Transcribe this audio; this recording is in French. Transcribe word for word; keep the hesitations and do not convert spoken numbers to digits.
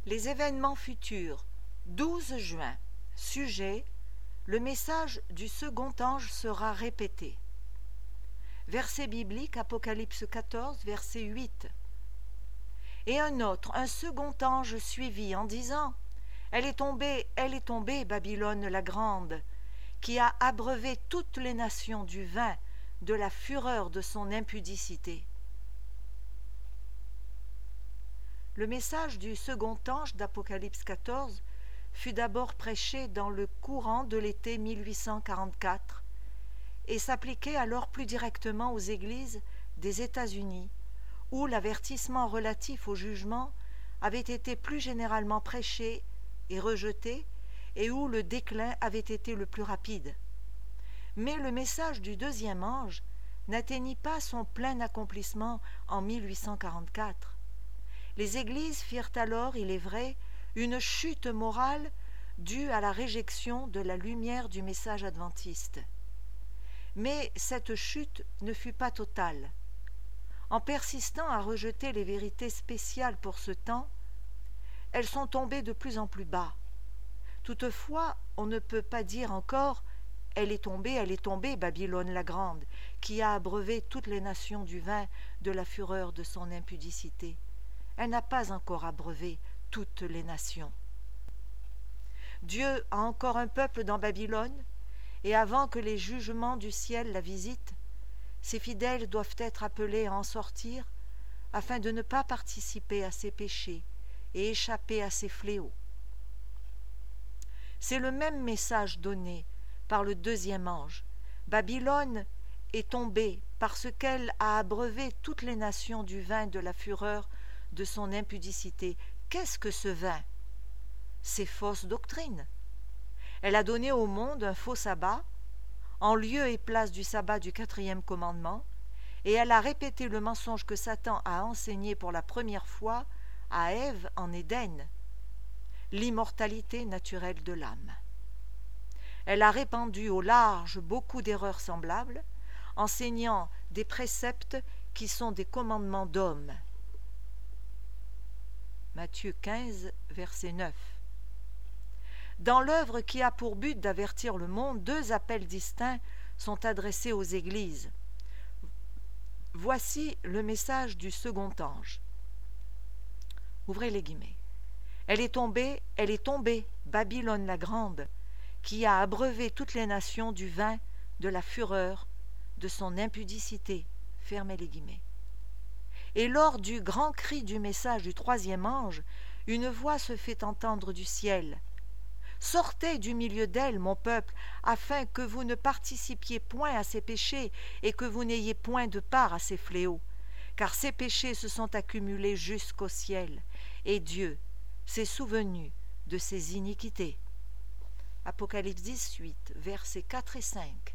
Les événements futurs, douze juin. Sujet: le message du second ange sera répété. Verset biblique, Apocalypse quatorze, verset huit. Et un autre, un second ange suivit en disant: Elle est tombée, elle est tombée, Babylone la grande, qui a abreuvé toutes les nations du vin de la fureur de son impudicité. Le message du second ange d'Apocalypse quatorze fut d'abord prêché dans le courant de l'été mille huit cent quarante-quatre et s'appliquait alors plus directement aux églises des États-Unis, où l'avertissement relatif au jugement avait été plus généralement prêché et rejeté, et où le déclin avait été le plus rapide. Mais le message du deuxième ange n'atteignit pas son plein accomplissement en mille huit cent quarante-quatre. Les églises firent alors, il est vrai, une chute morale due à la réjection de la lumière du message adventiste. Mais cette chute ne fut pas totale. En persistant à rejeter les vérités spéciales pour ce temps, elles sont tombées de plus en plus bas. Toutefois, on ne peut pas dire encore « Elle est tombée, elle est tombée, Babylone la grande, qui a abreuvé toutes les nations du vin de la fureur de son impudicité. » Elle n'a pas encore abreuvé toutes les nations. Dieu a encore un peuple dans Babylone, et avant que les jugements du ciel la visitent, ses fidèles doivent être appelés à en sortir, afin de ne pas participer à ses péchés et échapper à ses fléaux. C'est le même message donné par le deuxième ange. Babylone est tombée parce qu'elle a abreuvé toutes les nations du vin de la fureur de son impudicité. Qu'est-ce que ce vin? C'est fausse doctrine. Elle a donné au monde un faux sabbat, en lieu et place du sabbat du quatrième commandement, et elle a répété le mensonge que Satan a enseigné pour la première fois à Ève en Éden, l'immortalité naturelle de l'âme. Elle a répandu au large beaucoup d'erreurs semblables, enseignant des préceptes qui sont des commandements d'hommes. Matthieu quinze, verset neuf. Dans l'œuvre qui a pour but d'avertir le monde, deux appels distincts sont adressés aux églises. Voici le message du second ange. Ouvrez les guillemets. Elle est tombée, elle est tombée, Babylone la grande, qui a abreuvé toutes les nations du vin de la fureur de son impudicité. Fermez les guillemets. Et lors du grand cri du message du troisième ange, une voix se fait entendre du ciel. « Sortez du milieu d'elle, mon peuple, afin que vous ne participiez point à ses péchés et que vous n'ayez point de part à ses fléaux, car ses péchés se sont accumulés jusqu'au ciel, et Dieu s'est souvenu de ses iniquités. » Apocalypse dix-huit, versets quatre et cinq.